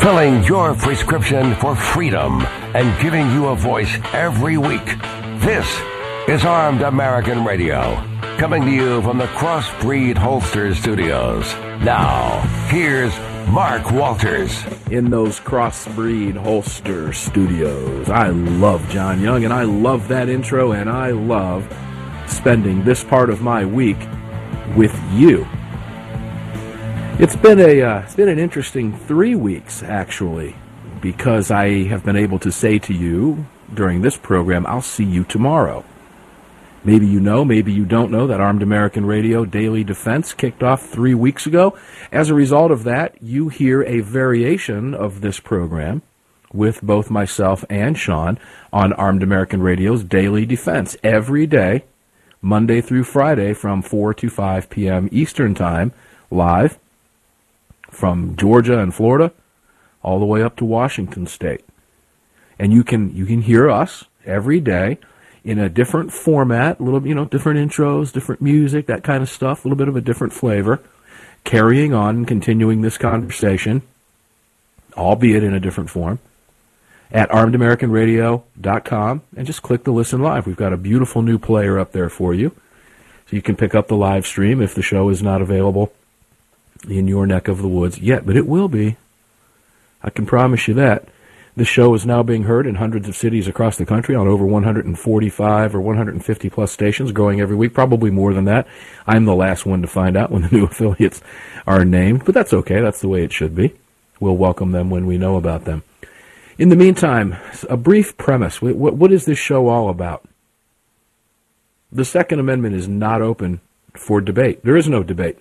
filling your prescription for freedom and giving you a voice every week. This is Armed American Radio, coming to you from the Crossbreed Holster Studios. Now, here's Mark Walters. In those Crossbreed Holster Studios. I love John Young, and I love that intro, and I love spending this part of my week with you. It's been an interesting 3 weeks, actually, because I have been able to say to you during this program, I'll see you tomorrow. Maybe you know, maybe you don't know that Armed American Radio Daily Defense kicked off 3 weeks ago. As a result of that, you hear a variation of this program with both myself and Sean on Armed American Radio's Daily Defense every day, Monday through Friday from 4 to 5 p.m. Eastern Time, live from Georgia and Florida all the way up to Washington State. And you can hear us every day in a different format, a little, different intros, different music, that kind of stuff, a little bit of a different flavor, carrying on and continuing this conversation, albeit in a different form, at armedamericanradio.com, and just click the Listen Live. We've got a beautiful new player up there for you, so you can pick up the live stream if the show is not available in your neck of the woods yet, but it will be. I can promise you that. This show is now being heard in hundreds of cities across the country on over 145 or 150 plus stations, growing every week, probably more than that. I'm the last one to find out when the new affiliates are named, but that's okay. That's the way it should be. We'll welcome them when we know about them. In the meantime, a brief premise. What is this show all about? The Second Amendment is not open for debate. There is no debate.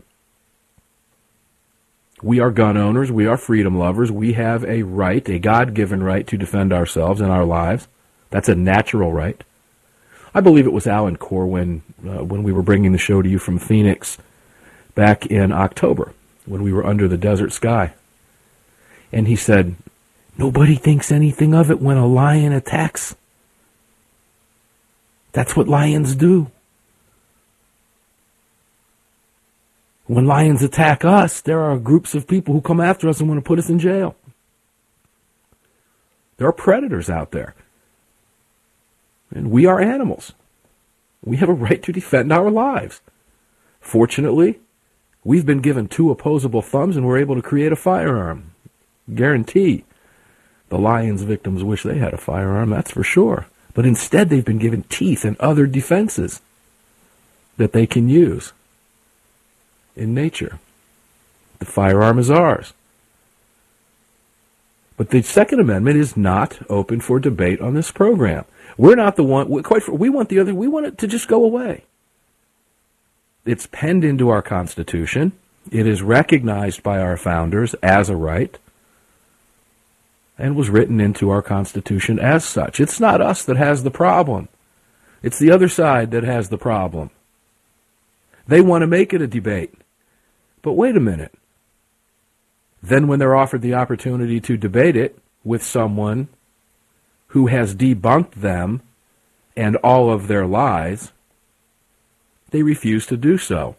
We are gun owners. We are freedom lovers. We have a right, a God-given right, to defend ourselves and our lives. That's a natural right. I believe it was Alan Corwin when we were bringing the show to you from Phoenix back in October, when we were under the desert sky. And he said, nobody thinks anything of it when a lion attacks. That's what lions do. When lions attack us, there are groups of people who come after us and want to put us in jail. There are predators out there. And we are animals. We have a right to defend our lives. Fortunately, we've been given 2 opposable thumbs and we're able to create a firearm. Guarantee the lion's victims wish they had a firearm, that's for sure. But instead they've been given teeth and other defenses that they can use in nature. The firearm is ours. But the Second Amendment is not open for debate on this program. We're not the one, we want it to just go away. It's penned into our Constitution. It is recognized by our founders as a right and was written into our Constitution as such. It's not us that has the problem. It's the other side that has the problem. They want to make it a debate. But wait a minute. Then when they're offered the opportunity to debate it with someone who has debunked them and all of their lies, they refuse to do so.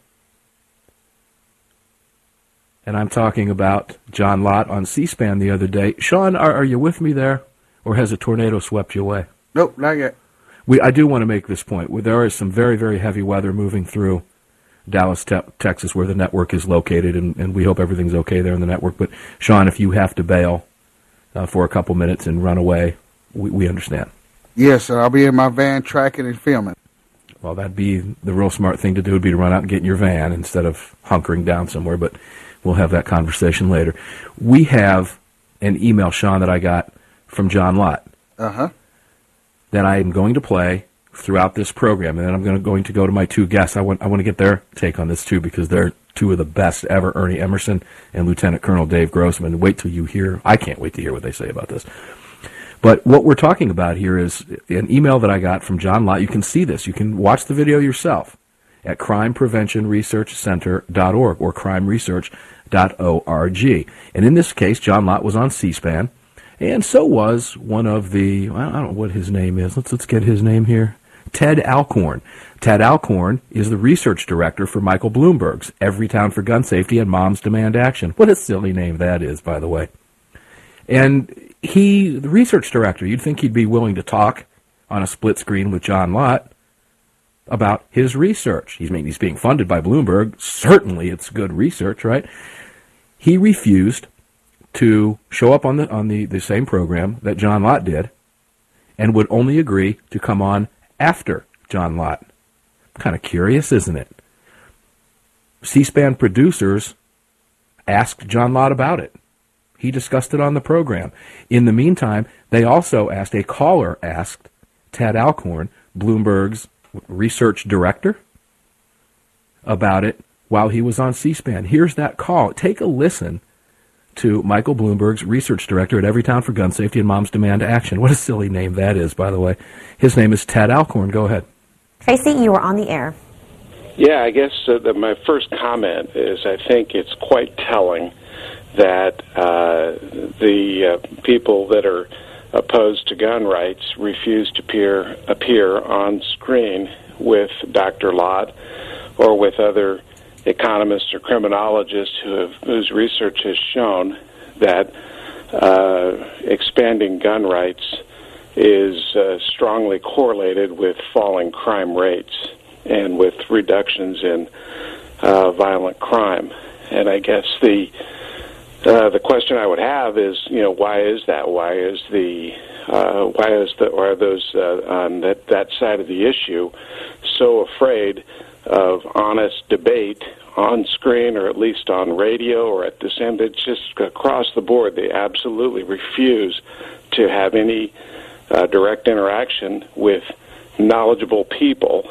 And I'm talking about John Lott on C-SPAN the other day. Sean, are you with me there? Or has a tornado swept you away? Nope, not yet. I do want to make this point. There is some very, very heavy weather moving through Dallas, Texas, where the network is located, and we hope everything's okay there in the network. But, Sean, if you have to bail for a couple minutes and run away, we understand. Yes, sir. I'll be in my van tracking and filming. Well, that'd be the real smart thing to do, would be to run out and get in your van instead of hunkering down somewhere, but we'll have that conversation later. We have an email, Sean, that I got from John Lott that I am going to play throughout this program, and then I'm going to go to my 2 guests. I want to get their take on this too, because they're 2 of the best ever, Ernie Emerson and Lieutenant Colonel Dave Grossman. Wait till you hear. I can't wait to hear what they say about this. But what we're talking about here is an email that I got from John Lott. You can see this. You can watch the video yourself at crimepreventionresearchcenter.org or crimeresearch.org. And in this case, John Lott was on C-SPAN, and so was one of the, I don't know what his name is. Let's get his name here. Ted Alcorn. Ted Alcorn is the research director for Michael Bloomberg's Every Town for Gun Safety and Moms Demand Action. What a silly name that is, by the way. And the research director, you'd think he'd be willing to talk on a split screen with John Lott about his research. He's being funded by Bloomberg. Certainly it's good research, right? He refused to show up on the same program that John Lott did and would only agree to come on after John Lott. Kind of curious, isn't it? C-SPAN producers asked John Lott about it. He discussed it on the program. In the meantime, they also a caller asked Ted Alcorn, Bloomberg's research director, about it while he was on C-SPAN. Here's that call. Take a listen to Michael Bloomberg's research director at Everytown for Gun Safety and Moms Demand Action. What a silly name that is, by the way. His name is Ted Alcorn. Go ahead. Tracy, you are on the air. Yeah, I guess my first comment is I think it's quite telling that the people that are opposed to gun rights refuse to appear on screen with Dr. Lott or with other economists or criminologists whose research has shown that expanding gun rights is strongly correlated with falling crime rates and with reductions in violent crime. And I guess the question I would have is, why is that? Why are those on that side of the issue so afraid of honest debate on screen or at least on radio or at this end? It's just across the board. They absolutely refuse to have any direct interaction with knowledgeable people.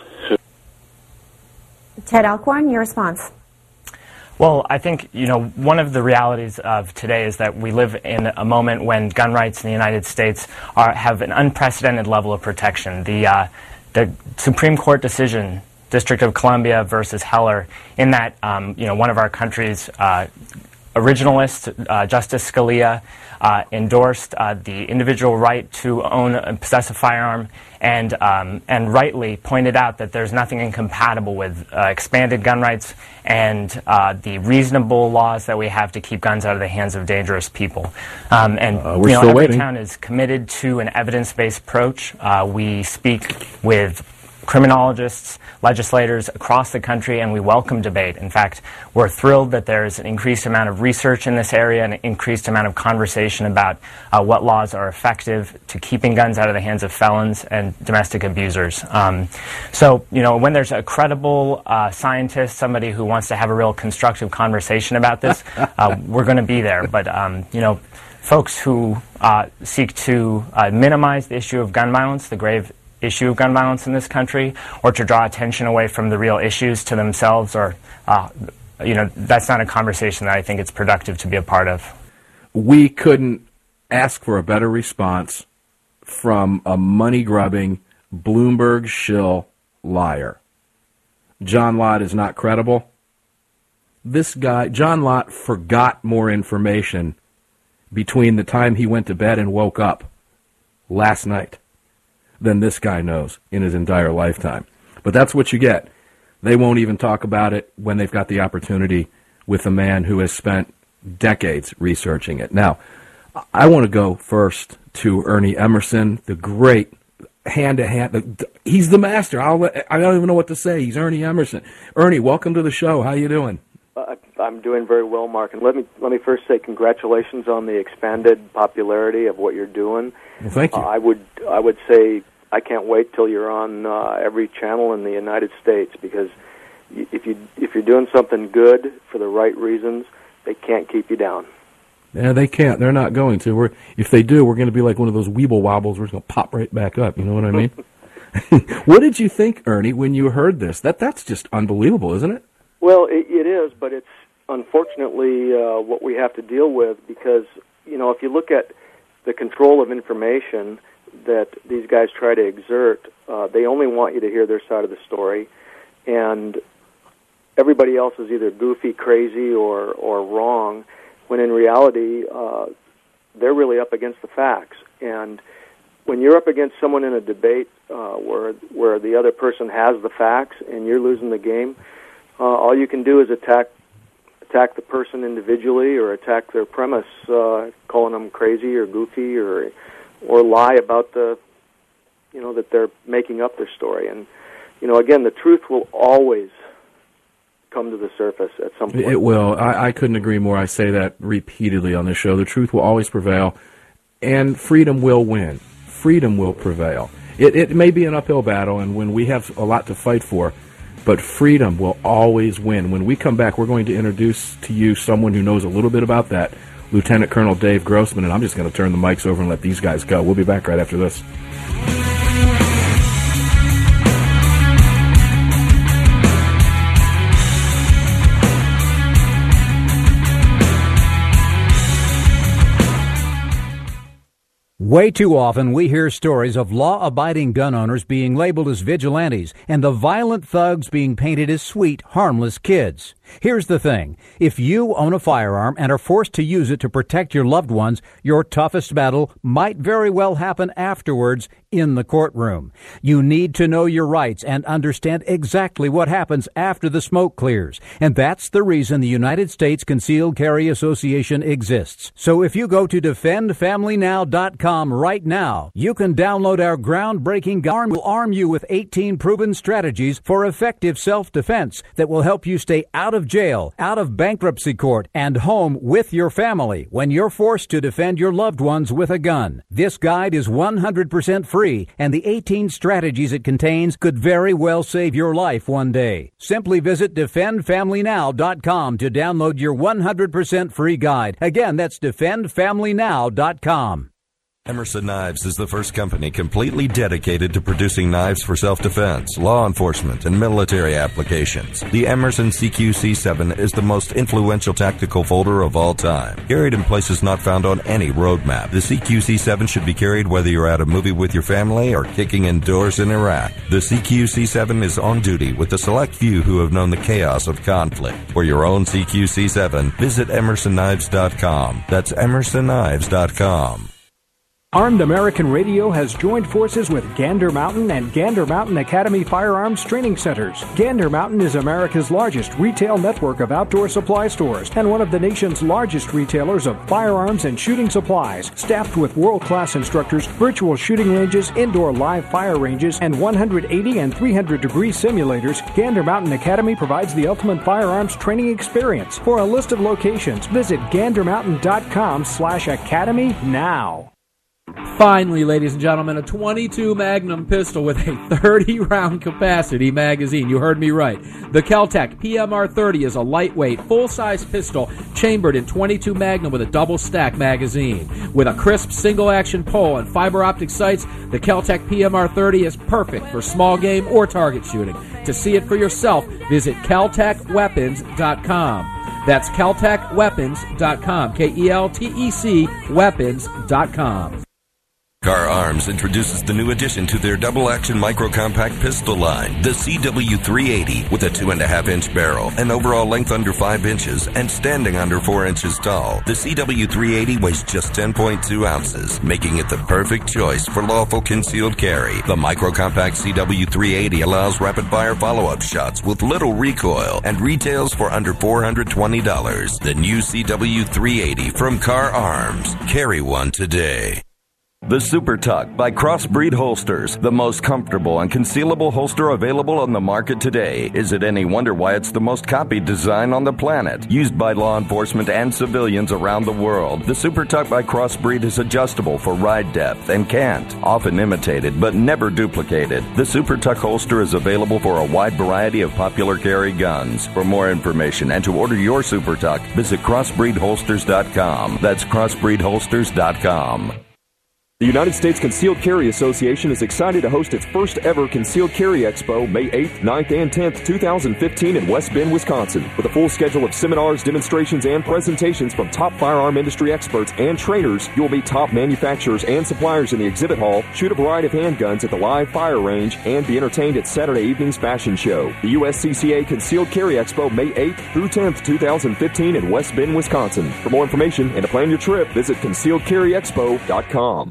Ted Alcorn, your response. Well, I think, one of the realities of today is that we live in a moment when gun rights in the United States have an unprecedented level of protection. The Supreme Court decision, District of Columbia versus Heller, in that, one of our country's originalists, Justice Scalia, endorsed the individual right to own and possess a firearm, and rightly pointed out that there's nothing incompatible with expanded gun rights and the reasonable laws that we have to keep guns out of the hands of dangerous people. Everytown is committed to an evidence-based approach. We speak with criminologists, legislators across the country, and we welcome debate. In fact, we're thrilled that there's an increased amount of research in this area and an increased amount of conversation about what laws are effective to keeping guns out of the hands of felons and domestic abusers. When there's a credible scientist, somebody who wants to have a real constructive conversation about this, we're going to be there. But, folks who seek to minimize the issue of gun violence, the grave issue of gun violence in this country, or to draw attention away from the real issues to themselves, or that's not a conversation that I think it's productive to be a part of. We couldn't ask for a better response from a money-grubbing Bloomberg shill liar. John Lott is not credible. This guy, John Lott, forgot more information between the time he went to bed and woke up last night than this guy knows in his entire lifetime. But that's what you get. They won't even talk about it when they've got the opportunity with a man who has spent decades researching it. Now, I want to go first to Ernie Emerson, the great hand-to-hand. He's the master. I don't even know what to say. He's Ernie Emerson. Ernie, welcome to the show. How you doing? I'm doing very well, Mark. And let me first say congratulations on the expanded popularity of what you're doing. Well, thank you. I would say I can't wait till you're on every channel in the United States, because if you're doing something good for the right reasons, they can't keep you down. Yeah, they can't. They're not going to. If they do, we're going to be like one of those Weeble Wobbles. We're just going to pop right back up. You know what I mean? What did you think, Ernie, when you heard this? That's just unbelievable, isn't it? Well, it is, but it's unfortunately what we have to deal with, because, if you look at the control of information that these guys try to exert, they only want you to hear their side of the story, and everybody else is either goofy, crazy, or wrong, when in reality they're really up against the facts. And when you're up against someone in a debate where the other person has the facts and you're losing the game, all you can do is attack attack the person individually or attack their premise, calling them crazy or goofy or lie about that they're making up their story. And again, the truth will always come to the surface at some point. It will. I couldn't agree more. I say that repeatedly on this show. The truth will always prevail, and freedom will win. Freedom will prevail. It may be an uphill battle, and when we have a lot to fight for, but freedom will always win. When we come back, we're going to introduce to you someone who knows a little bit about that, Lieutenant Colonel Dave Grossman, and I'm just going to turn the mics over and let these guys go. We'll be back right after this. Way too often we hear stories of law-abiding gun owners being labeled as vigilantes and the violent thugs being painted as sweet, harmless kids. Here's the thing. If you own a firearm and are forced to use it to protect your loved ones, your toughest battle might very well happen afterwards in the courtroom. You need to know your rights and understand exactly what happens after the smoke clears. And that's the reason the United States Concealed Carry Association exists. So if you go to defendfamilynow.com right now, you can download our groundbreaking guide. Will arm you with 18 proven strategies for effective self-defense that will help you stay out of jail, out of bankruptcy court, and home with your family when you're forced to defend your loved ones with a gun. This guide is 100% free, and the 18 strategies it contains could very well save your life one day. Simply visit defendfamilynow.com to download your 100% free guide. Again, that's defendfamilynow.com. Emerson Knives is the first company completely dedicated to producing knives for self-defense, law enforcement, and military applications. The Emerson CQC7 is the most influential tactical folder of all time. Carried in places not found on any roadmap, the CQC7 should be carried whether you're at a movie with your family or kicking indoors in Iraq. The CQC7 is on duty with a select few who have known the chaos of conflict. For your own CQC7, visit EmersonKnives.com. That's EmersonKnives.com. Armed American Radio has joined forces with Gander Mountain and Gander Mountain Academy Firearms Training Centers. Gander Mountain is America's largest retail network of outdoor supply stores and one of the nation's largest retailers of firearms and shooting supplies. Staffed with world-class instructors, virtual shooting ranges, indoor live fire ranges, and 180 and 300-degree simulators, Gander Mountain Academy provides the ultimate firearms training experience. For a list of locations, visit gandermountain.com/academy now. Finally, ladies and gentlemen, a .22 Magnum pistol with a 30-round capacity magazine. You heard me right. The Kel-Tec PMR-30 is a lightweight, full-size pistol chambered in .22 Magnum with a double-stack magazine. With a crisp single-action pole and fiber optic sights, the Kel-Tec PMR-30 is perfect for small game or target shooting. To see it for yourself, visit KelTecWeapons.com. That's KelTecWeapons.com. KELTEC Weapons.com. Car Arms introduces the new addition to their double-action micro-compact pistol line, the CW380, with a 2.5-inch barrel, an overall length under 5 inches, and standing under 4 inches tall. The CW380 weighs just 10.2 ounces, making it the perfect choice for lawful concealed carry. The micro-compact CW380 allows rapid-fire follow-up shots with little recoil and retails for under $420. The new CW380 from Car Arms. Carry one today. The Super Tuck by Crossbreed Holsters, the most comfortable and concealable holster available on the market today. Is it any wonder why it's the most copied design on the planet? Used by law enforcement and civilians around the world, the Super Tuck by Crossbreed is adjustable for ride depth and cant, often imitated but never duplicated. The Super Tuck holster is available for a wide variety of popular carry guns. For more information and to order your Super Tuck, visit crossbreedholsters.com. That's crossbreedholsters.com. The United States Concealed Carry Association is excited to host its first ever Concealed Carry Expo May 8th, 9th, and 10th, 2015 in West Bend, Wisconsin. With a full schedule of seminars, demonstrations, and presentations from top firearm industry experts and trainers, you will meet top manufacturers and suppliers in the exhibit hall, shoot a variety of handguns at the live fire range, and be entertained at Saturday evening's fashion show. The USCCA Concealed Carry Expo May 8th through 10th, 2015 in West Bend, Wisconsin. For more information and to plan your trip, visit concealedcarryexpo.com.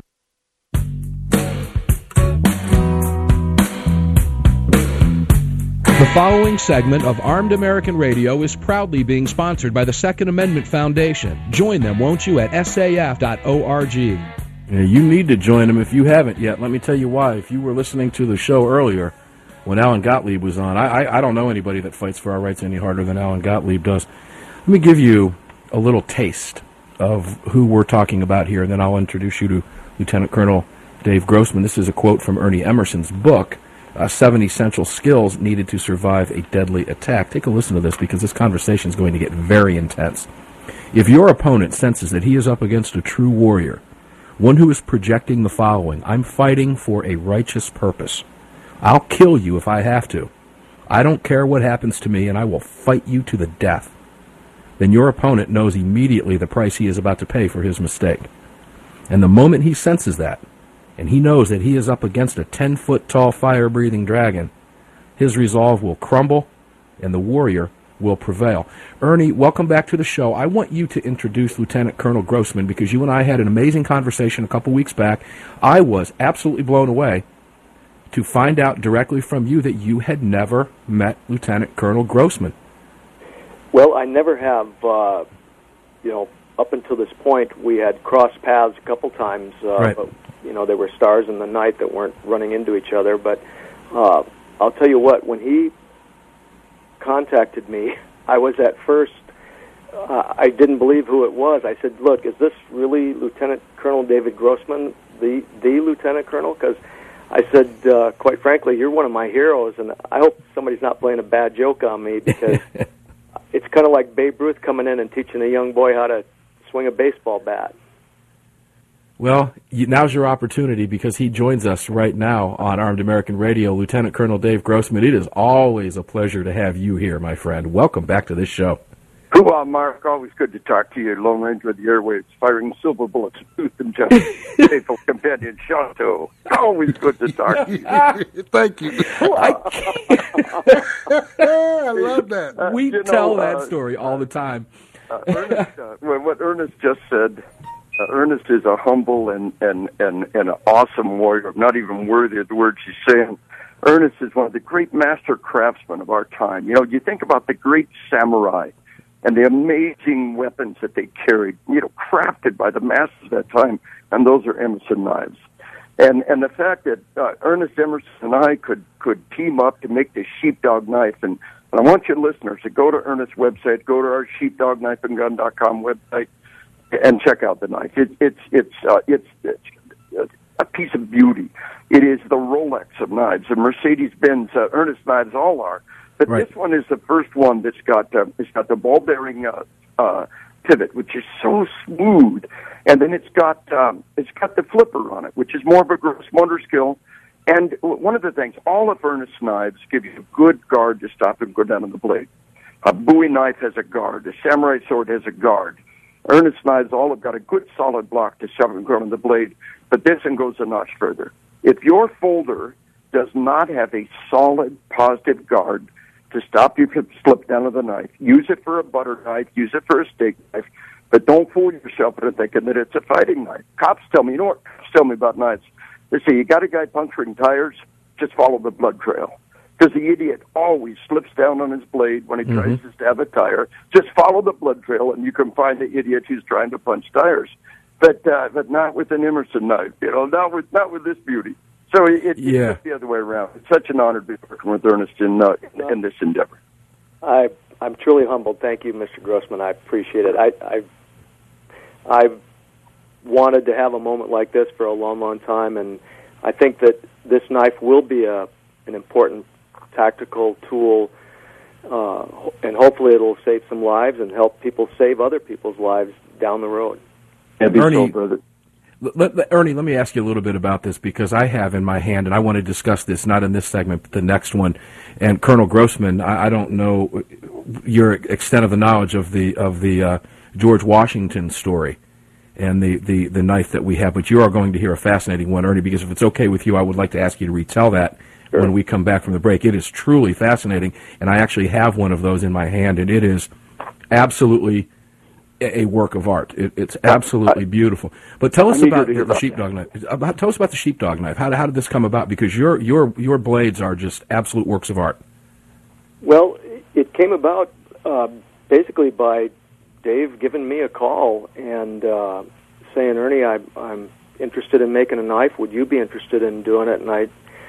following segment of Armed American Radio is proudly being sponsored by the Second Amendment Foundation. Join them, won't you, at saf.org. You need to join them if you haven't yet. Let me tell you why. If you were listening to the show earlier when Alan Gottlieb was on, I don't know anybody that fights for our rights any harder than Alan Gottlieb does. Let me give you a little taste of who we're talking about here, and then I'll introduce you to Lieutenant Colonel Dave Grossman. This is a quote from Ernie Emerson's book, 7 Essential Skills Needed to Survive a Deadly Attack. Take a listen to this because this conversation is going to get very intense. If your opponent senses that he is up against a true warrior, one who is projecting the following: I'm fighting for a righteous purpose. I'll kill you if I have to. I don't care what happens to me, and I will fight you to the death. Then your opponent knows immediately the price he is about to pay for his mistake. And the moment he senses that, and he knows that he is up against a 10-foot-tall fire-breathing dragon, his resolve will crumble, and the warrior will prevail. Ernie, welcome back to the show. I want you to introduce Lieutenant Colonel Grossman because you and I had an amazing conversation a couple weeks back. I was absolutely blown away to find out directly from you that you had never met Lieutenant Colonel Grossman. Well, I never have. Up until this point, we had crossed paths a couple times. Right. But, there were stars in the night that weren't running into each other. But I'll tell you what, when he contacted me, I was at first, I didn't believe who it was. I said, look, is this really Lieutenant Colonel David Grossman, the Lieutenant Colonel? Because I said, quite frankly, you're one of my heroes, and I hope somebody's not playing a bad joke on me because it's kind of like Babe Ruth coming in and teaching a young boy how to swing a baseball bat. Well, now's your opportunity because he joins us right now on Armed American Radio. Lieutenant Colonel Dave Grossman, it is always a pleasure to have you here, my friend. Welcome back to this show. Well, Mark, always good to talk to you. Lone Ranger of the Airwaves, firing silver bullets, tooth and just faithful companion, Shanto. Always good to talk to you. Thank you. I love that. We tell that story all the time. Ernest, what Ernest just said, Ernest is a humble and an awesome warrior, not even worthy of the words he's saying. Ernest is one of the great master craftsmen of our time. You think about the great samurai and the amazing weapons that they carried, crafted by the masters of that time, and those are Emerson knives. And the fact that Ernest Emerson and I could team up to make this sheepdog knife, and I want you listeners to go to Ernest's website, go to our sheepdogknifeandgun.com website, and check out the knife. It's a piece of beauty. It is the Rolex of knives, the Mercedes-Benz Ernest knives all are. But right. This one is the first one that's got the ball bearing pivot, which is so smooth, and then it's got the flipper on it, which is more of a gross motor skill. And one of the things, all of Ernest's knives give you a good guard to stop him go down on the blade. A Bowie knife has a guard. A samurai sword has a guard. Ernest's knives all have got a good solid block to shove him on the blade, but this one goes a notch further. If your folder does not have a solid, positive guard to stop you from slip down of the knife, use it for a butter knife, use it for a steak knife, but don't fool yourself into thinking that it's a fighting knife. Cops tell me, what cops tell me about knives? They say, you got a guy puncturing tires, just follow the blood trail. Because the idiot always slips down on his blade when he tries to stab a tire. Just follow the blood trail, and you can find the idiot who's trying to punch tires. But not with an Emerson knife, not with this beauty. So it's the other way around. It's such an honor to be working with Ernest in this endeavor. I'm truly humbled. Thank you, Mr. Grossman. I appreciate it. I've wanted to have a moment like this for a long, long time, and I think that this knife will be an important tactical tool, and hopefully it'll save some lives and help people save other people's lives down the road. Ernie, Ernie, let me ask you a little bit about this because I have in my hand, and I want to discuss this not in this segment, but the next one. And Colonel Grossman, I don't know your extent of the knowledge of the George Washington story and the knife that we have, but you are going to hear a fascinating one, Ernie, because if it's okay with you, I would like to ask you to retell that when we come back from the break. It is truly fascinating, and I actually have one of those in my hand, and it is absolutely a work of art. It's absolutely beautiful. But tell us about the sheepdog knife. Tell us about the sheepdog knife. How did this come about? Because your blades are just absolute works of art. Well, it came about basically by Dave giving me a call and saying, Ernie, I'm interested in making a knife. Would you be interested in doing it? And I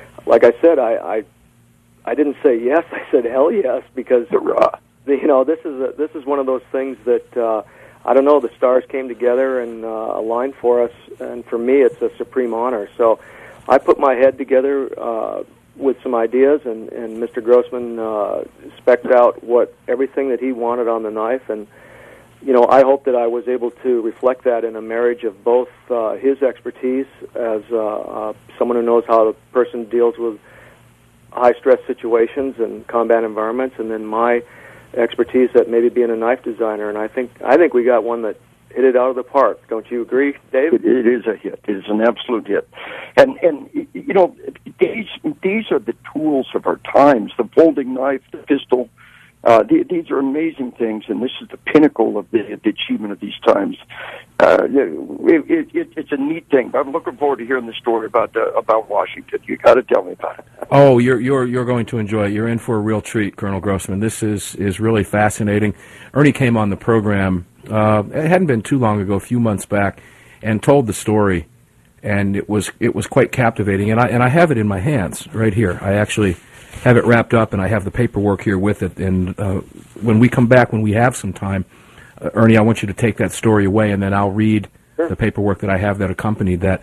didn't say yes. I said hell yes, because this is one of those things that I don't know. The stars came together and aligned for us, and for me, it's a supreme honor. So I put my head together with some ideas, and Mr. Grossman spec'd out everything that he wanted on the knife, and I hope that I was able to reflect that in a marriage of both his expertise as someone who knows how the person deals with high-stress situations and combat environments, and then my expertise at maybe being a knife designer. And I think we got one that hit it out of the park. Don't you agree, Dave? It is a hit. It is an absolute hit. And these are the tools of our times, the folding knife, the pistol. These are amazing things, and this is the pinnacle of the achievement of these times. It's a neat thing. I'm looking forward to hearing the story about Washington. You got to tell me about it. Oh, you're going to enjoy it. You're in for a real treat, Colonel Grossman. This is really fascinating. Ernie came on the program. It hadn't been too long ago, a few months back, and told the story, and it was quite captivating. And I have it in my hands right here. I actually have it wrapped up, and I have the paperwork here with it. And when we come back, when we have some time, Ernie, I want you to take that story away, and then I'll read the paperwork that I have that accompanied that.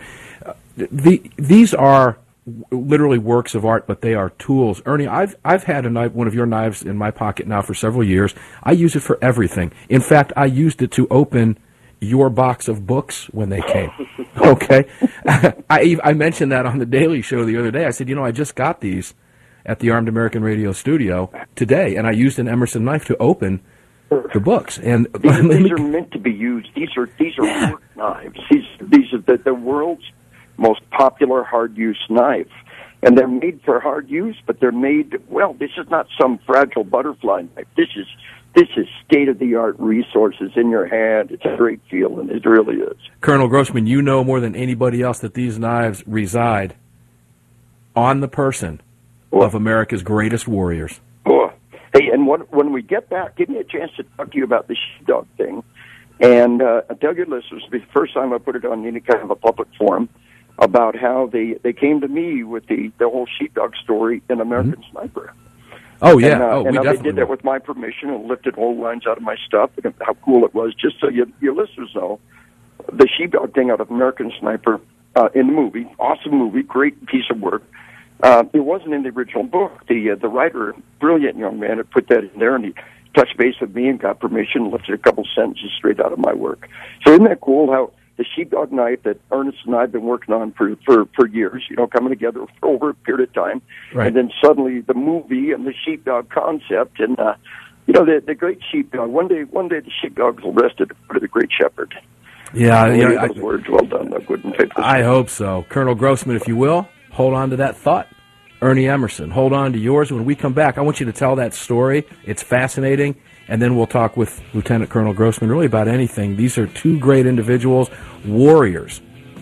These are literally works of art, but they are tools. Ernie, I've had a knife, one of your knives, in my pocket now for several years. I use it for everything. In fact, I used it to open your box of books when they came. Okay, I mentioned that on the Daily Show the other day. I said, I just got these at the Armed American Radio studio today, and I used an Emerson knife to open the books. And these are meant to be used. These are work knives. These are the world's most popular hard-use knife, and they're made for hard use. But they're made this is not some fragile butterfly knife. This is state-of-the-art resources in your hand. It's a great feeling. It really is. Colonel Grossman, you know more than anybody else that these knives reside on the person of America's greatest warriors. Hey, and when we get back, give me a chance to talk to you about the sheepdog thing. And I'll tell your listeners, the first time I put it on any kind of a public forum, about how they came to me with the whole sheepdog story in American Sniper. Oh, yeah. And they did that with my permission and lifted whole lines out of my stuff, and how cool it was. Just so your listeners know, the sheepdog thing out of American Sniper in the movie, awesome movie, great piece of work. It wasn't in the original book. The writer, brilliant young man, had put that in there, and he touched base with me and got permission, lifted a couple sentences straight out of my work. So isn't that cool how the sheepdog knife that Ernest and I have been working on for years, coming together for over a period of time, right. And then suddenly the movie and the sheepdog concept, and the great sheepdog. One day the sheepdog will rest at the foot of the great shepherd. Yeah, those words well done, good and faithful. I hope so, Colonel Grossman. If you will, hold on to that thought. Ernie Emerson, hold on to yours. When we come back, I want you to tell that story. It's fascinating. And then we'll talk with Lieutenant Colonel Grossman really about anything. These are two great individuals, warriors,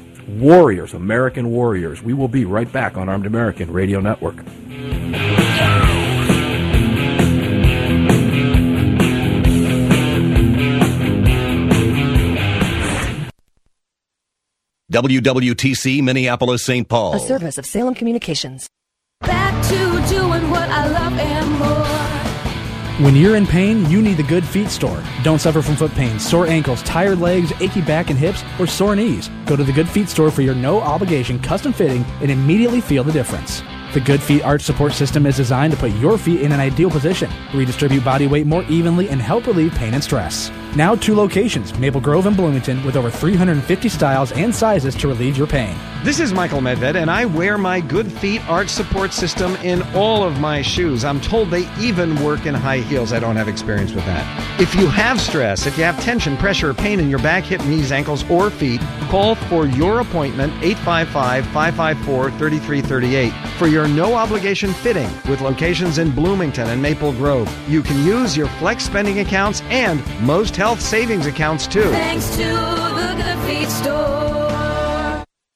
American warriors. We will be right back on Armed American Radio Network. WWTC Minneapolis, St. Paul. A service of Salem Communications. Back to doing what I love and more. When you're in pain, you need the Good Feet store. Don't suffer from foot pain, sore ankles, tired legs, achy back and hips, or sore knees. Go to the Good Feet store for your no-obligation custom fitting and immediately feel the difference. The Good Feet arch support system is designed to put your feet in an ideal position, redistribute body weight more evenly, and help relieve pain and stress. Now 2 locations, Maple Grove and Bloomington, with over 350 styles and sizes to relieve your pain. This is Michael Medved, and I wear my Good Feet arch support system in all of my shoes. I'm told they even work in high heels. I don't have experience with that. If you have stress, if you have tension, pressure, or pain in your back, hip, knees, ankles, or feet, call for your appointment, 855-554-3338, for your no-obligation fitting with locations in Bloomington and Maple Grove. You can use your flex spending accounts and most health savings accounts, too. Thanks to the Good Feet store.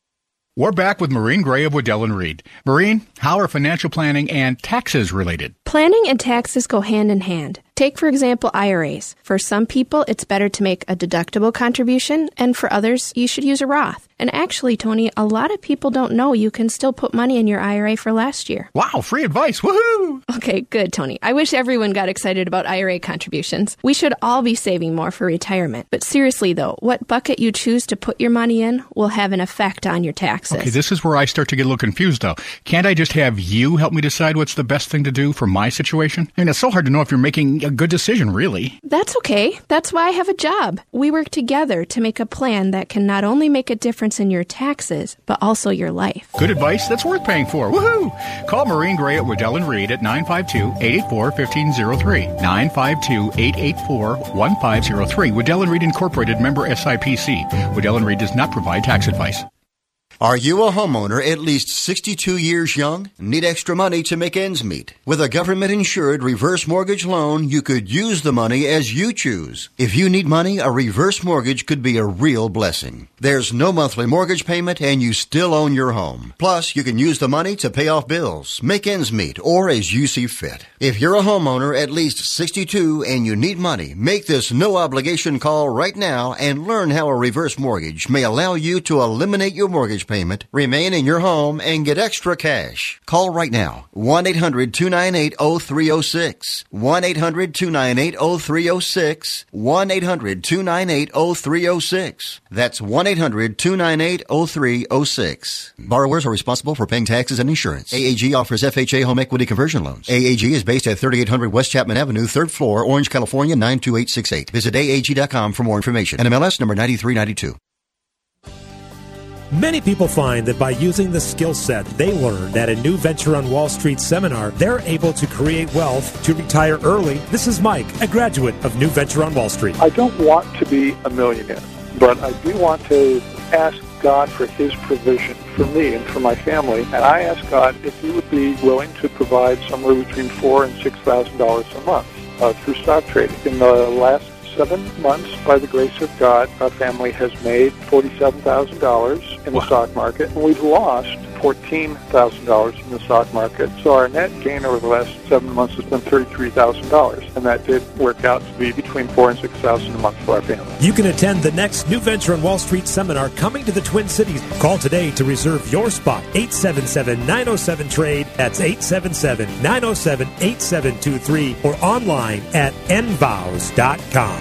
We're back with Maureen Gray of Waddell & Reed. Maureen, how are financial planning and taxes related? Planning and taxes go hand in hand. Take, for example, IRAs. For some people, it's better to make a deductible contribution, and for others, you should use a Roth. And actually, Tony, a lot of people don't know you can still put money in your IRA for last year. Wow, free advice. Woohoo! Okay, good, Tony. I wish everyone got excited about IRA contributions. We should all be saving more for retirement. But seriously, though, what bucket you choose to put your money in will have an effect on your taxes. Okay, this is where I start to get a little confused, though. Can't I just have you help me decide what's the best thing to do for my situation? I mean, it's so hard to know if you're making a good decision, really. That's okay. That's why I have a job. We work together to make a plan that can not only make a difference in your taxes, but also your life. Good advice that's worth paying for. Woohoo! Call Maureen Gray at Waddell & Reed at 952-884-1503. 952-884-1503. Waddell & Reed Incorporated, member SIPC. Waddell & Reed does not provide tax advice. Are you a homeowner at least 62 years young? Need extra money to make ends meet? With a government-insured reverse mortgage loan, you could use the money as you choose. If you need money, a reverse mortgage could be a real blessing. There's no monthly mortgage payment, and you still own your home. Plus, you can use the money to pay off bills, make ends meet, or as you see fit. If you're a homeowner at least 62 and you need money, make this no-obligation call right now and learn how a reverse mortgage may allow you to eliminate your mortgage payment, remain in your home, and get extra cash. Call right now. 1-800-298-0306. 1-800-298-0306. 1-800-298-0306. That's 1-800-298-0306. Borrowers are responsible for paying taxes and insurance. AAG offers FHA home equity conversion loans. AAG is based at 3800 West Chapman Avenue, 3rd floor, Orange, California, 92868. Visit AAG.com for more information. NMLS number 9392. Many people find that by using the skill set they learned at a New Venture on Wall Street seminar, they're able to create wealth to retire early. This is Mike, a graduate of New Venture on Wall Street. I don't want to be a millionaire, but I do want to ask God for His provision for me and for my family. And I ask God if He would be willing to provide somewhere between $4,000 and $6,000 a month through stock trading. In the last 7 months, by the grace of God, our family has made $47,000 in the stock market, and we've lost $14,000 in the stock market. So our net gain over the last 7 months has been $33,000, and that did work out to be between $4,000 and $6,000 a month for our family. You can attend the next New Venture on Wall Street seminar coming to the Twin Cities. Call today to reserve your spot. 877-907-TRADE. That's 877-907-8723 or online at nvows.com.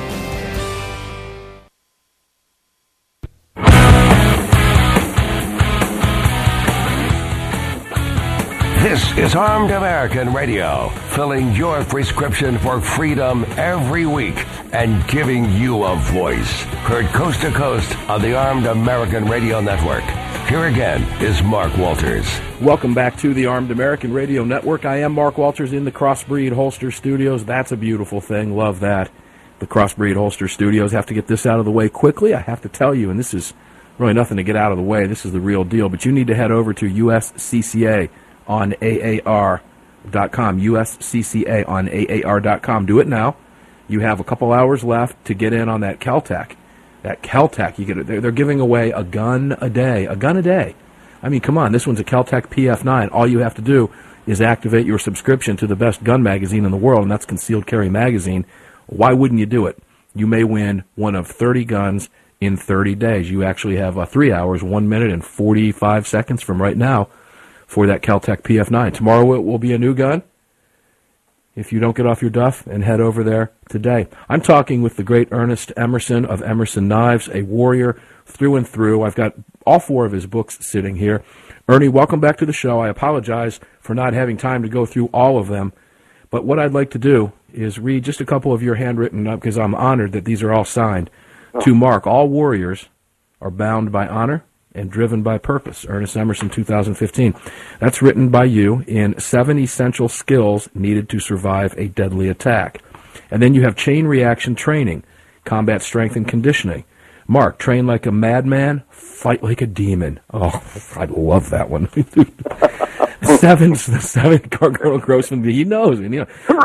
This is Armed American Radio, filling your prescription for freedom every week and giving you a voice. Heard coast to coast on the Armed American Radio Network. Here again is Mark Walters. Welcome back to the Armed American Radio Network. I am Mark Walters in the Crossbreed Holster Studios. That's a beautiful thing. Love that. The Crossbreed Holster Studios. Have to get this out of the way quickly. I have to tell you, and this is really nothing to get out of the way. This is the real deal. But you need to head over to USCCA on AAR.com. USCCA on AAR.com. Do it now. You have a couple hours left to get in on that Caltech. That Caltech, you get they're giving away a gun a day. A gun a day. I mean, come on. This one's a Caltech PF9. All you have to do is activate your subscription to the best gun magazine in the world, and that's Concealed Carry Magazine. Why wouldn't you do it? You may win one of 30 guns in 30 days. You actually have 3 hours, 1 minute, and 45 seconds from right now for that Caltech PF9. Tomorrow it will be a new gun. If you don't get off your duff and head over there today. I'm talking with the great Ernest Emerson of Emerson Knives, a warrior through and through. I've got all 4 of his books sitting here. Ernie, welcome back to the show. I apologize for not having time to go through all of them. But what I'd like to do is read just a couple of your handwritten, because I'm honored that these are all signed. To Mark, all warriors are bound by honor and driven by purpose. Ernest Emerson, 2015. That's written by you in 7 essential skills needed to survive a deadly attack. And then you have chain reaction training, combat strength and conditioning. Mark, train like a madman, fight like a demon. Oh, I love that one. The seven, Colonel Grossman, he knows. And,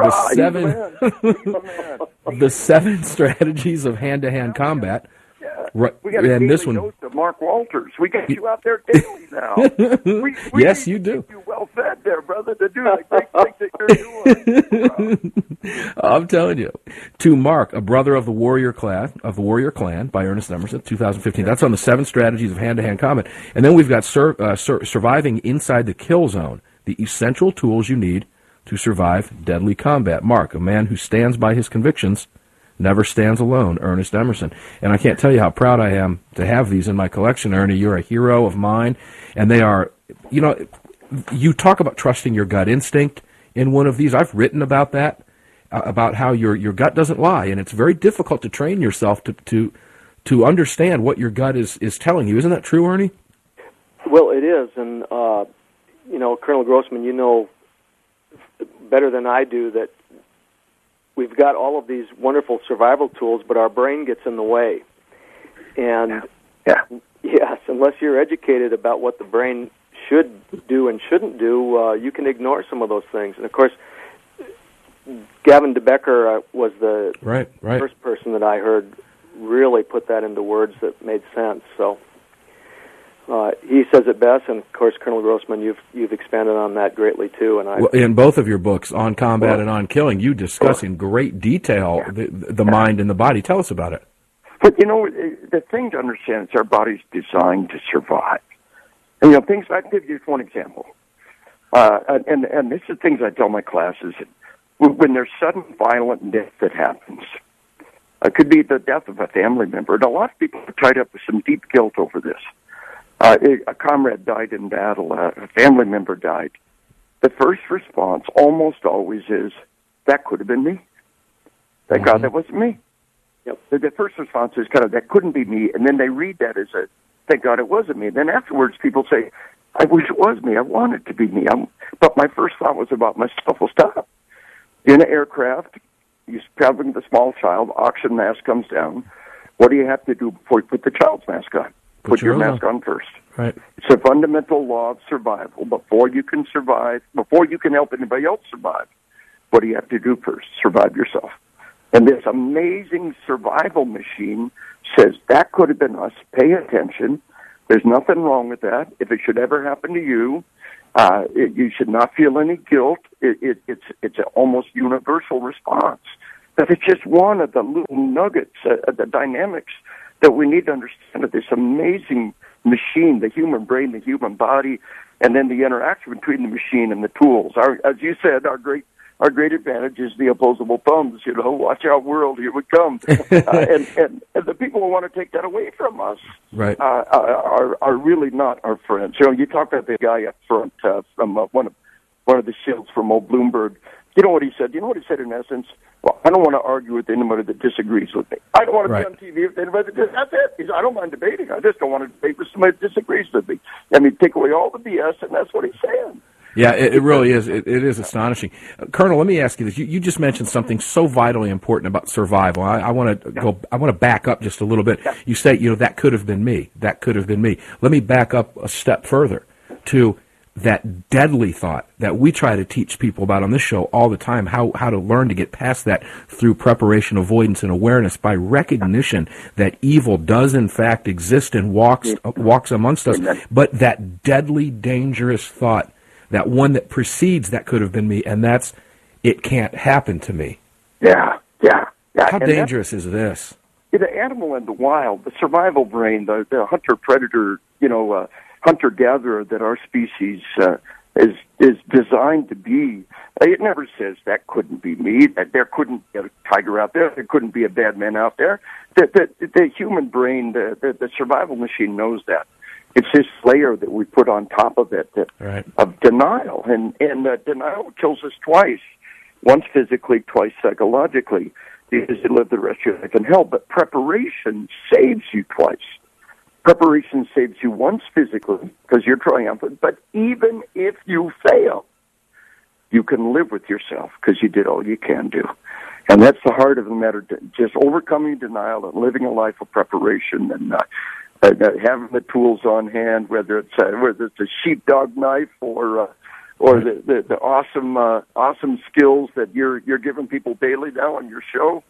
the 7 strategies of hand-to-hand combat. Right, we got a and daily this one, dose of Mark Walters. We got you out there daily now. Yes, you do. You well fed there, brother, to do the great things that you're doing. I'm telling you. To Mark, A Brother of the Warrior Clan by Ernest Emerson, 2015. That's on the 7 strategies of hand-to-hand combat. And then we've got Surviving Inside the Kill Zone, the essential tools you need to survive deadly combat. Mark, a man who stands by his convictions, never stands alone, Ernest Emerson. And I can't tell you how proud I am to have these in my collection, Ernie. You're a hero of mine. And they are, you talk about trusting your gut instinct in one of these. I've written about that, about how your gut doesn't lie. And it's very difficult to train yourself to understand what your gut is telling you. Isn't that true, Ernie? Well, it is. And, Colonel Grossman, you know better than I do that we've got all of these wonderful survival tools, but our brain gets in the way. And yes, unless you're educated about what the brain should do and shouldn't do, you can ignore some of those things. And of course, Gavin DeBecker was the first person that I heard really put that into words that made sense. So he says it best, and of course, Colonel Grossman, you've expanded on that greatly too. And in both of your books, On Combat and On Killing, you discuss in great detail the mind and the body. Tell us about it. But the thing to understand is our body's designed to survive. And things. I'll give you one example, and this is things I tell my classes. When there's sudden violent death that happens, it could be the death of a family member, and a lot of people are tied up with some deep guilt over this. A comrade died in battle, a family member died. The first response almost always is, that could have been me. Thank God that wasn't me. Yep. The first response is kind of, that couldn't be me, and then they read that as a, thank God it wasn't me. Then afterwards people say, I wish it was me. I want it to be me. But my first thought was about myself. Well, stop. In an aircraft, you're traveling with a small child, oxygen mask comes down. What do you have to do before you put the child's mask on? Put your mask on first. Right. It's a fundamental law of survival. Before you can survive, before you can help anybody else survive, what do you have to do first? Survive yourself. And this amazing survival machine says, that could have been us. Pay attention. There's nothing wrong with that. If it should ever happen to you, you should not feel any guilt. It's an almost universal response. That it's just one of the little nuggets, the dynamics that we need to understand of this amazing machine, the human brain, the human body, and then the interaction between the machine and the tools. As you said, our great advantage is the opposable thumbs. Watch out, world, here we come. and the people who want to take that away from us are really not our friends. You talk about the guy up front from one of the shields from old Bloomberg. You know what he said? You know what he said in essence? Well, I don't want to argue with anybody that disagrees with me. I don't want to be on TV with anybody that that's it. He said, I don't mind debating. I just don't want to debate with somebody that disagrees with me. Take away all the BS, and that's what he's saying. Yeah, it really is. It is astonishing. Colonel, let me ask you this. You just mentioned something so vitally important about survival. I want to go. I want to back up just a little bit. Yeah. You say, that could have been me. That could have been me. Let me back up a step further to that deadly thought that we try to teach people about on this show all the time, how to learn to get past that through preparation, avoidance, and awareness by recognition that evil does in fact exist and walks amongst us. But that deadly, dangerous thought, that one that precedes that could have been me, and that's, it can't happen to me. Yeah. How dangerous is this? The animal in the wild, the survival brain, the hunter-predator, hunter-gatherer that our species is designed to be. It never says that couldn't be me, that there couldn't be a tiger out there couldn't be a bad man out there. The human brain, the survival machine knows that. It's this layer that we put on top of it of denial, and denial kills us twice. Once physically, twice psychologically. Because you live the rest of your life in hell. But preparation saves you twice. Preparation saves you once physically because you're triumphant, but even if you fail, you can live with yourself because you did all you can do. And that's the heart of the matter, just overcoming denial and living a life of preparation and having the tools on hand, whether it's a sheepdog knife or the awesome skills that you're giving people daily now on your show.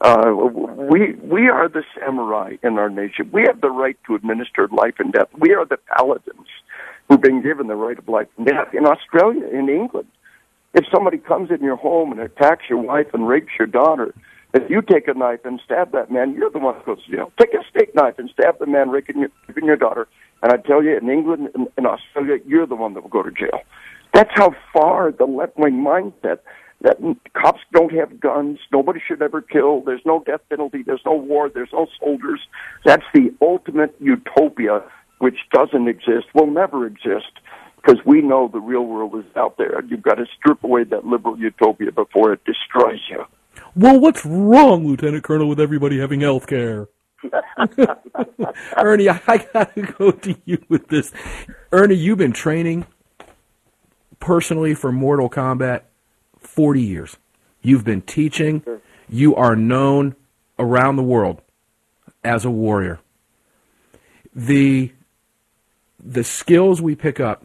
We are the samurai in our nation. We have the right to administer life and death. We are the paladins. who've been given the right of life and death. In Australia, in England, if somebody comes in your home and attacks your wife and rapes your daughter, if you take a knife and stab that man, you're the one that goes to jail. Take a steak knife and stab the man raping your daughter, and I tell you, in England and in Australia, you're the one that will go to jail. That's how far the left-wing mindset, that cops don't have guns, nobody should ever kill, there's no death penalty, there's no war, there's no soldiers. That's the ultimate utopia, which doesn't exist, will never exist, because we know the real world is out there. You've got to strip away that liberal utopia before it destroys you. Well, what's wrong, Lieutenant Colonel, with everybody having health care? Ernie, I got to go to you with this. Ernie, you've been training personally for Mortal Kombat 40 years. You've been teaching. Sure. You are known around the world as a warrior. The skills we pick up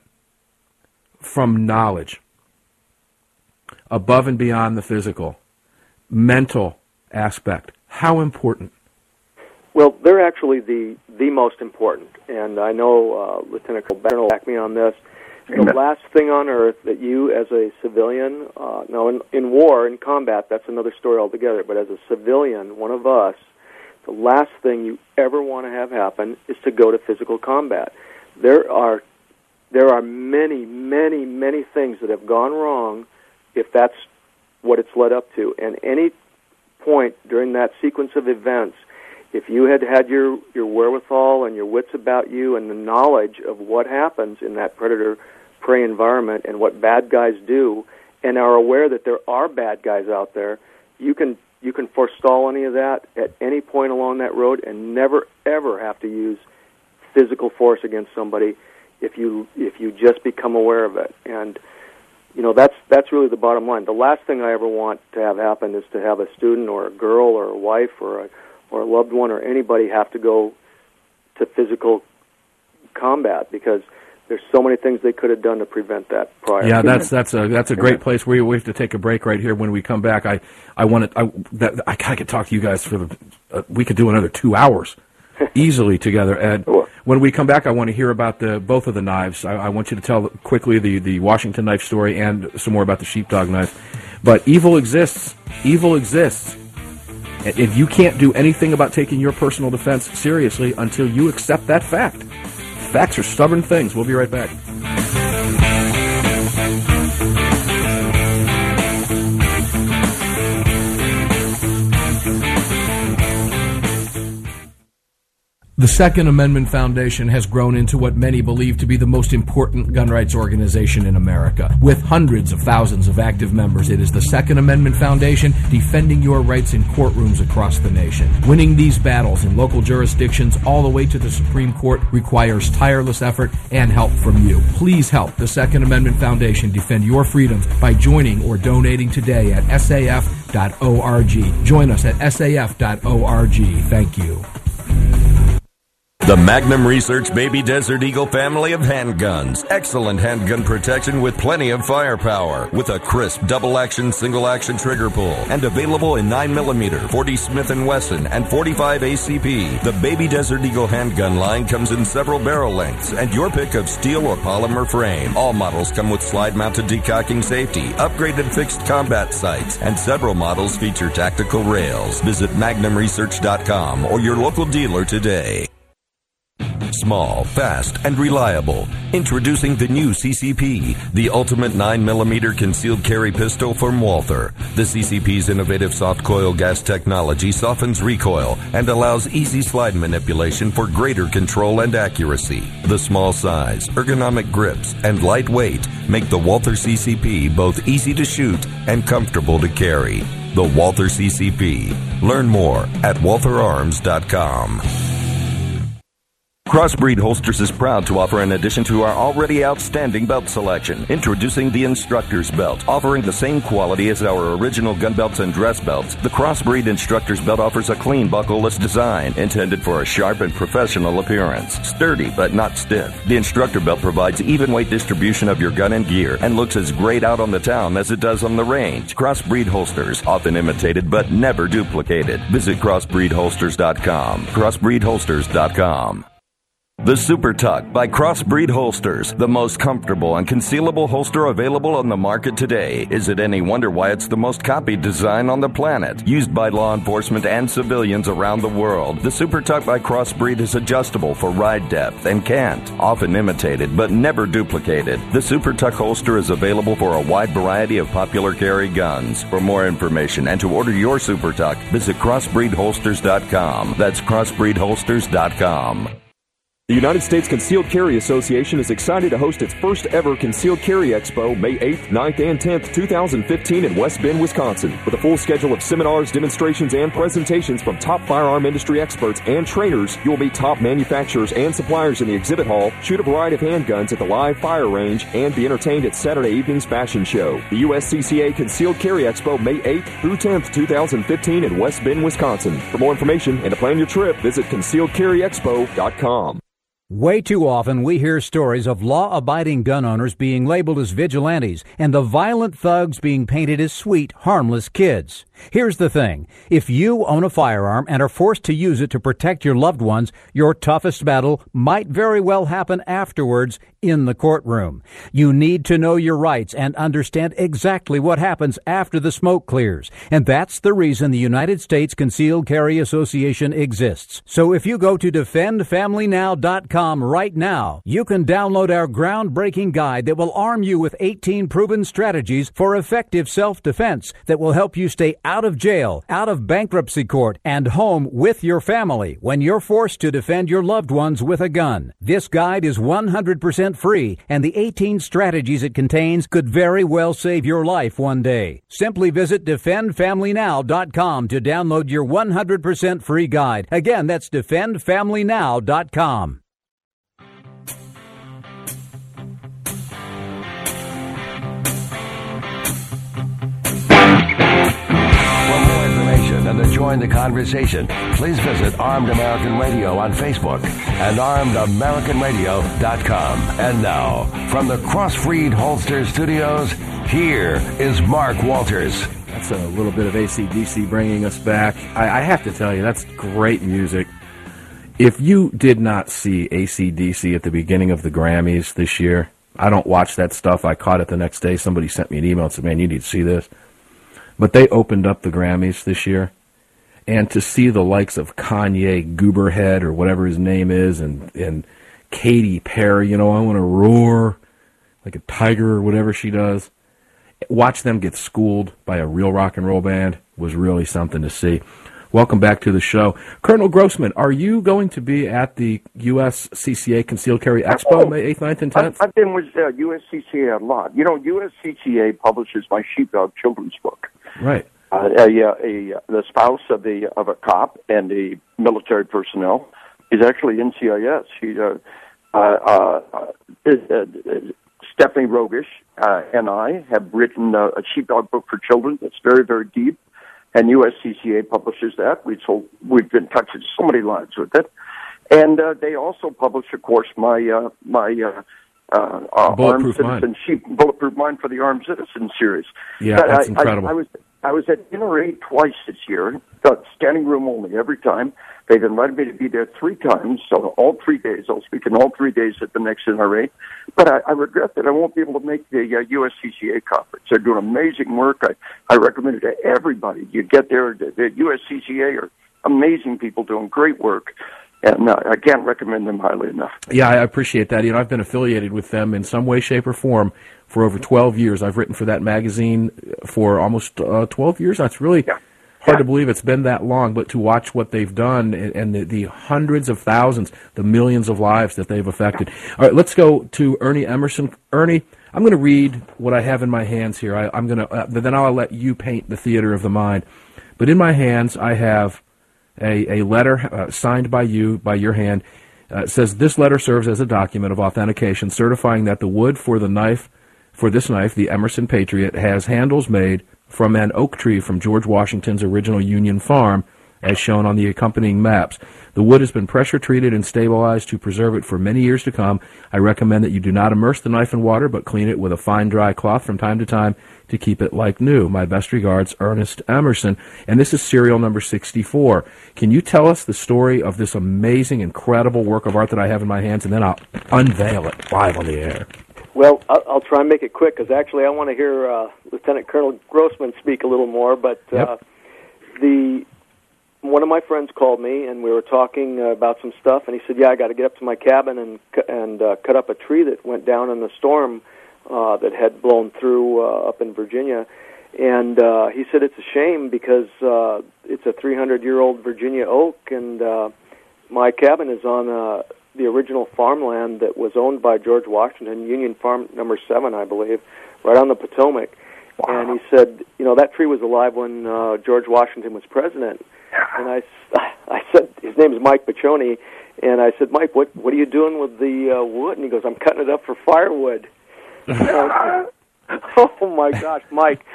from knowledge, above and beyond the physical, mental aspect, how important? Well, they're actually the most important, and I know Lieutenant Colonel Banner will back me on this. The last thing on earth that you, as a civilian, now in war, in combat, that's another story altogether, but as a civilian, one of us, the last thing you ever want to have happen is to go to physical combat. There are many, many, many things that have gone wrong if that's what it's led up to. And any point during that sequence of events, if you had your wherewithal and your wits about you and the knowledge of what happens in that predator-prey environment and what bad guys do, and are aware that there are bad guys out there, you can forestall any of that at any point along that road and never, ever have to use physical force against somebody if you just become aware of it. And that's really the bottom line. The last thing I ever want to have happen is to have a student or a girl or a wife or a loved one or anybody have to go to physical combat, because there's so many things they could have done to prevent that prior. Yeah, that's a great place where we have to take a break right here. When we come back, I could talk to you guys for we could do another 2 hours easily together. And when we come back, I want to hear about both of the knives. I want you to tell quickly the Washington knife story and some more about the sheepdog knife. But evil exists. Evil exists. If you can't do anything about taking your personal defense seriously until you accept that fact. Facts are stubborn things. We'll be right back. The Second Amendment Foundation has grown into what many believe to be the most important gun rights organization in America. With hundreds of thousands of active members, it is the Second Amendment Foundation defending your rights in courtrooms across the nation. Winning these battles in local jurisdictions all the way to the Supreme Court requires tireless effort and help from you. Please help the Second Amendment Foundation defend your freedoms by joining or donating today at saf.org. Join us at saf.org. Thank you. The Magnum Research Baby Desert Eagle family of handguns. Excellent handgun protection with plenty of firepower. With a crisp double-action, single-action trigger pull. And available in 9mm, 40 Smith & Wesson, and 45 ACP. The Baby Desert Eagle handgun line comes in several barrel lengths and your pick of steel or polymer frame. All models come with slide-mounted decocking safety, upgraded fixed combat sights, and several models feature tactical rails. Visit MagnumResearch.com or your local dealer today. Small, fast, and reliable. Introducing the new CCP, the ultimate 9mm concealed carry pistol from Walther. The CCP's innovative soft coil gas technology softens recoil and allows easy slide manipulation for greater control and accuracy. The small size, ergonomic grips, and light weight make the Walther CCP both easy to shoot and comfortable to carry. The Walther CCP. Learn more at waltherarms.com. Crossbreed Holsters is proud to offer an addition to our already outstanding belt selection. Introducing the Instructor's Belt. Offering the same quality as our original gun belts and dress belts, the Crossbreed Instructor's Belt offers a clean buckleless design intended for a sharp and professional appearance. Sturdy but not stiff. The Instructor Belt provides even weight distribution of your gun and gear and looks as great out on the town as it does on the range. Crossbreed Holsters, often imitated but never duplicated. Visit crossbreedholsters.com. crossbreedholsters.com. The Super Tuck by Crossbreed Holsters, the most comfortable and concealable holster available on the market today. Is it any wonder why it's the most copied design on the planet? Used by law enforcement and civilians around the world, the Super Tuck by Crossbreed is adjustable for ride depth and cant, often imitated but never duplicated. The Super Tuck holster is available for a wide variety of popular carry guns. For more information and to order your Super Tuck, visit crossbreedholsters.com. That's crossbreedholsters.com. The United States Concealed Carry Association is excited to host its first ever Concealed Carry Expo May 8th, 9th, and 10th, 2015 in West Bend, Wisconsin. With a full schedule of seminars, demonstrations, and presentations from top firearm industry experts and trainers, you will meet top manufacturers and suppliers in the exhibit hall, shoot a variety of handguns at the live fire range, and be entertained at Saturday evening's fashion show. The USCCA Concealed Carry Expo May 8th through 10th, 2015 in West Bend, Wisconsin. For more information and to plan your trip, visit concealedcarryexpo.com. Way too often we hear stories of law-abiding gun owners being labeled as vigilantes and the violent thugs being painted as sweet, harmless kids. Here's the thing. If you own a firearm and are forced to use it to protect your loved ones, your toughest battle might very well happen afterwards in the courtroom. You need to know your rights and understand exactly what happens after the smoke clears. And that's the reason the United States Concealed Carry Association exists. So if you go to defendfamilynow.com right now, you can download our groundbreaking guide that will arm you with 18 proven strategies for effective self-defense that will help you stay out of jail, out of bankruptcy court, and home with your family when you're forced to defend your loved ones with a gun. This guide is 100% free, and the 18 strategies it contains could very well save your life one day. Simply visit defendfamilynow.com to download your 100% free guide. Again, that's defendfamilynow.com. And to join the conversation, please visit Armed American Radio on Facebook and armedamericanradio.com. And now, from the Crossbreed Holster Studios, here is Mark Walters. That's a little bit of AC/DC bringing us back. I have to tell you, that's great music. If you did not see AC/DC at the beginning of the Grammys this year, I don't watch that stuff. I caught it the next day. Somebody sent me an email and said, man, you need to see this. But they opened up the Grammys this year, and to see the likes of Kanye Gooberhead or whatever his name is, and Katy Perry, I want to roar like a tiger or whatever she does, watch them get schooled by a real rock and roll band was really something to see. Welcome back to the show. Colonel Grossman, are you going to be at the USCCA Concealed Carry Expo May 8th, 9th, and 10th? I've been with USCCA a lot. USCCA publishes my Sheepdog children's book. Right. The spouse of a cop and a military personnel is actually NCIS. Stephanie Rogish and I have written a Sheepdog book for children that's very, very deep, and USCCA publishes that. We've been touching so many lives with it, and they also publish, of course, my Armed Citizen Bulletproof Mind for the Armed Citizen series. Yeah, that's incredible. I was at NRA twice this year, standing room only every time. They've invited me to be there 3 times, so all 3 days. I'll speak in all 3 days at the next NRA. But I regret that I won't be able to make the USCCA conference. They're doing amazing work. I recommend it to everybody. You get there. The USCCA are amazing people doing great work. And I can't recommend them highly enough. Yeah, I appreciate that. I've been affiliated with them in some way, shape, or form for over 12 years. I've written for that magazine for almost 12 years. That's really hard to believe it's been that long, but to watch what they've done and the hundreds of thousands, the millions of lives that they've affected. All right, let's go to Ernie Emerson. Ernie, I'm going to read what I have in my hands here. I'm going to, then I'll let you paint the theater of the mind. But in my hands, I have a letter signed by you, by your hand. It says, this letter serves as a document of authentication certifying that the wood for this knife, the Emerson Patriot, has handles made from an oak tree from George Washington's original Union farm as shown on the accompanying maps. The wood has been pressure treated and stabilized to preserve it for many years to come. I recommend that you do not immerse the knife in water, but clean it with a fine dry cloth from time to time to keep it like new. My best regards, Ernest Emerson. And this is serial number 64. Can you tell us the story of this amazing, incredible work of art that I have in my hands, and then I'll unveil it live on the air? Well, I'll try and make it quick, because actually I want to hear Lieutenant Colonel Grossman speak a little more, but one of my friends called me, and we were talking about some stuff, and he said, I got to get up to my cabin and cut up a tree that went down in the storm that had blown through up in Virginia. And he said it's a shame because it's a 300-year-old Virginia oak, and my cabin is on the original farmland that was owned by George Washington, Union Farm number 7, I believe, right on the Potomac. Wow. And he said, that tree was alive when George Washington was president. And I said, his name is Mike Piccioni, and I said, Mike, what are you doing with the wood? And he goes, I'm cutting it up for firewood. Oh, my gosh, Mike.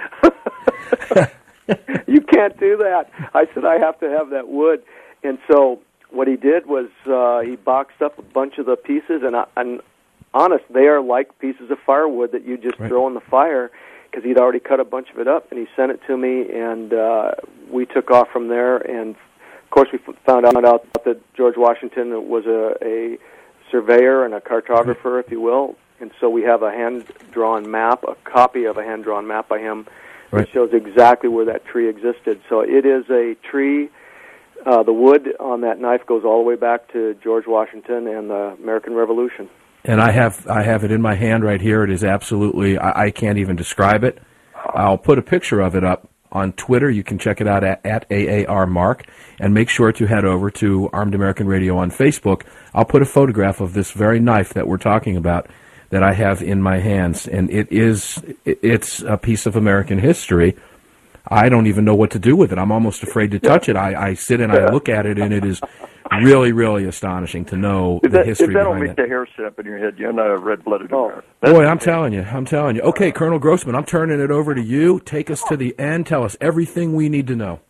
You can't do that. I said, I have to have that wood. And so what he did was he boxed up a bunch of the pieces, and honest, they are like pieces of firewood that you just throw in the fire, because he'd already cut a bunch of it up, and he sent it to me, and we took off from there. And, of course, we found out that George Washington was a surveyor and a cartographer, if you will. And so we have a hand-drawn map, a copy of a hand-drawn map by him that shows exactly where that tree existed. So it is a tree. The wood on that knife goes all the way back to George Washington and the American Revolution. And I have it in my hand right here. It is absolutely, I can't even describe it. I'll put a picture of it up on Twitter. You can check it out at AARMark, and make sure to head over to Armed American Radio on Facebook. I'll put a photograph of this very knife that we're talking about that I have in my hands, and it's a piece of American history. I don't even know what to do with it. I'm almost afraid to touch it. I sit and I look at it, and it is really, really astonishing to know the history behind it. If that'll make the hair sit up in your head, you're not a red-blooded American. Boy, I'm telling you. Okay, Colonel Grossman, I'm turning it over to you. Take us to the end. Tell us everything we need to know.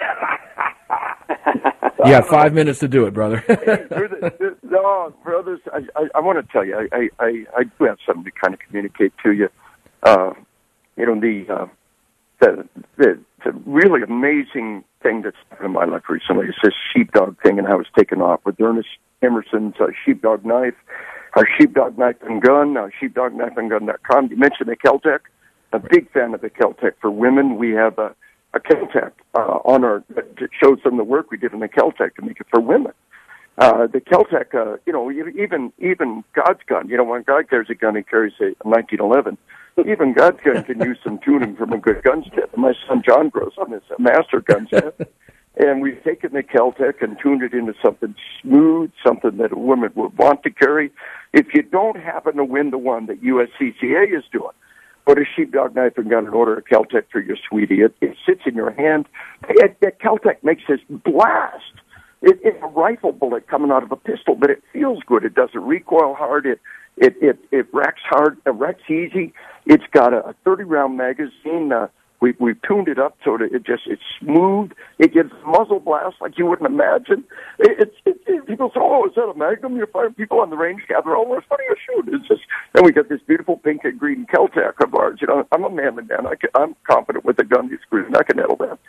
You got 5 minutes to do it, brother. No, brothers, I want to tell you, I do have something to kind of communicate to you. The really amazing thing that's happened in my life recently is this sheepdog thing and how it's taken off with Ernest Emerson's sheepdog knife, our sheepdog knife and gun, sheepdogknifeandgun.com. You mentioned the Keltec. A big fan of the Keltec for women. We have a Keltec on our that shows them the work we did in the Keltec to make it for women. The Keltec, even God's gun. When God carries a gun, he carries a 1911. Even God's gun can use some tuning from a good gunsmith. My son John Grossman is a master gunsmith, and we've taken the Keltec and tuned it into something smooth, something that a woman would want to carry. If you don't happen to win the one that USCCA is doing, put a sheepdog knife and gun and order a Keltec for your sweetie. It sits in your hand. That Keltec makes this blast. It's a rifle bullet coming out of a pistol, but it feels good. It doesn't recoil hard. It racks hard. It racks easy. It's got a 30-round magazine. We've tuned it up so that it's smooth. It gives muzzle blast like you wouldn't imagine. People say, "Oh, is that a Magnum?" You find people on the range gather, "Oh, what are you shooting?" It's just, and we got this beautiful pink and green Keltec of ours. I'm a manly man. I'm confident with the gun. You screw it, I can handle that.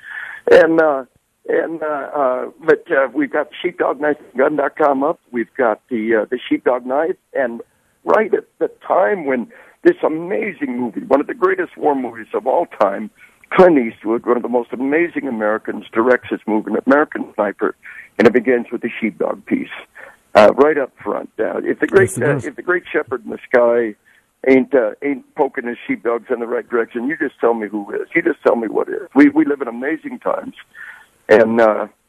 But we've got sheepdogknifeandgun.com up. We've got the sheepdog knife, and right at the time when this amazing movie, one of the greatest war movies of all time, Clint Eastwood, one of the most amazing Americans, directs this movie, an American Sniper, and it begins with the sheepdog piece right up front. If the great shepherd in the sky ain't poking his sheepdogs in the right direction, you just tell me who is. You just tell me what is. We live in amazing times. And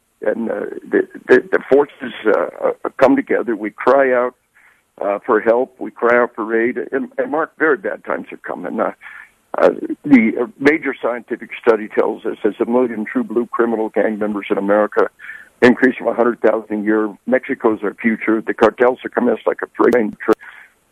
the forces come together. We cry out for help. We cry out for aid. And Mark, very bad times are coming. The major scientific study tells us there's 1 million true blue criminal gang members in America, increasing 100,000 a year. Mexico's our future. The cartels are coming us like a train.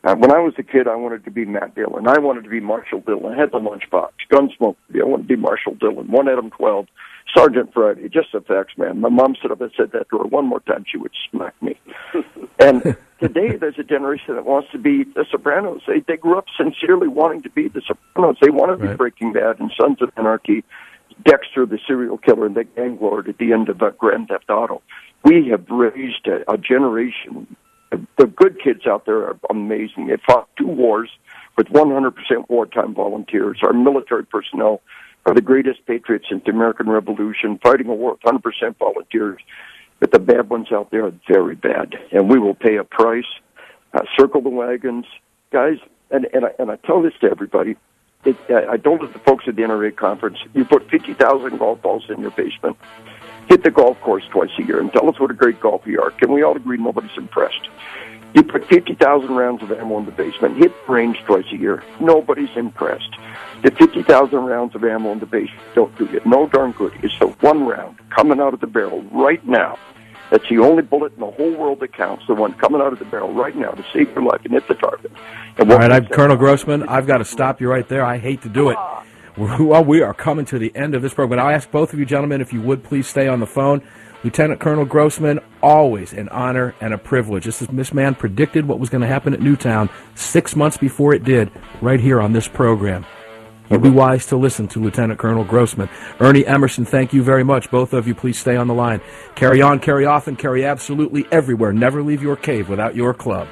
When I was a kid, I wanted to be Matt Dillon. I wanted to be Marshall Dillon. I had the lunchbox, Gunsmoke. I wanted to be Marshall Dillon. 1 Adam 12, Sergeant Friday, just the facts, man. My mom stood up and said that to her one more time, she would smack me. And today, there's a generation that wants to be the Sopranos. They grew up sincerely wanting to be the Sopranos. They want to be Breaking Bad and Sons of Anarchy, Dexter, the serial killer, and the gang lord at the end of Grand Theft Auto. We have raised a generation. The good kids out there are amazing. They fought 2 wars with 100% wartime volunteers. Our military personnel are the greatest patriots in the American Revolution, fighting a war with 100% volunteers. But the bad ones out there are very bad, and we will pay a price. Circle the wagons. Guys, and I tell this to everybody, I told it to the folks at the NRA conference, you put 50,000 golf balls in your basement, hit the golf course twice a year, and tell us what a great golfer you are. Can we all agree nobody's impressed? You put 50,000 rounds of ammo in the basement, hit range twice a year, nobody's impressed. The 50,000 rounds of ammo in the basement don't do you no darn good. It's the one round coming out of the barrel right now. That's the only bullet in the whole world that counts, the one coming out of the barrel right now to save your life and hit the target. All right, Colonel Grossman, I've got to stop you right there. I hate to do it. Well, we are coming to the end of this program. I'll ask both of you gentlemen if you would please stay on the phone. Lieutenant Colonel Grossman, always an honor and a privilege. This man predicted what was going to happen at Newtown 6 months before it did, right here on this program. You'd be wise to listen to Lieutenant Colonel Grossman. Ernie Emerson, thank you very much. Both of you, please stay on the line. Carry on, carry off, and carry absolutely everywhere. Never leave your cave without your club.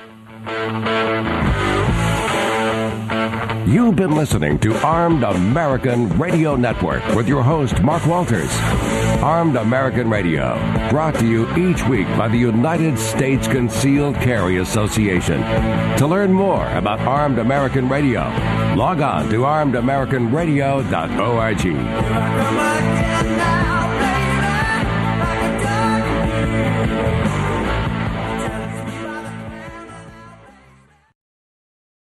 You've been listening to Armed American Radio Network with your host, Mark Walters. Armed American Radio, brought to you each week by the United States Concealed Carry Association. To learn more about Armed American Radio, log on to armedamericanradio.org.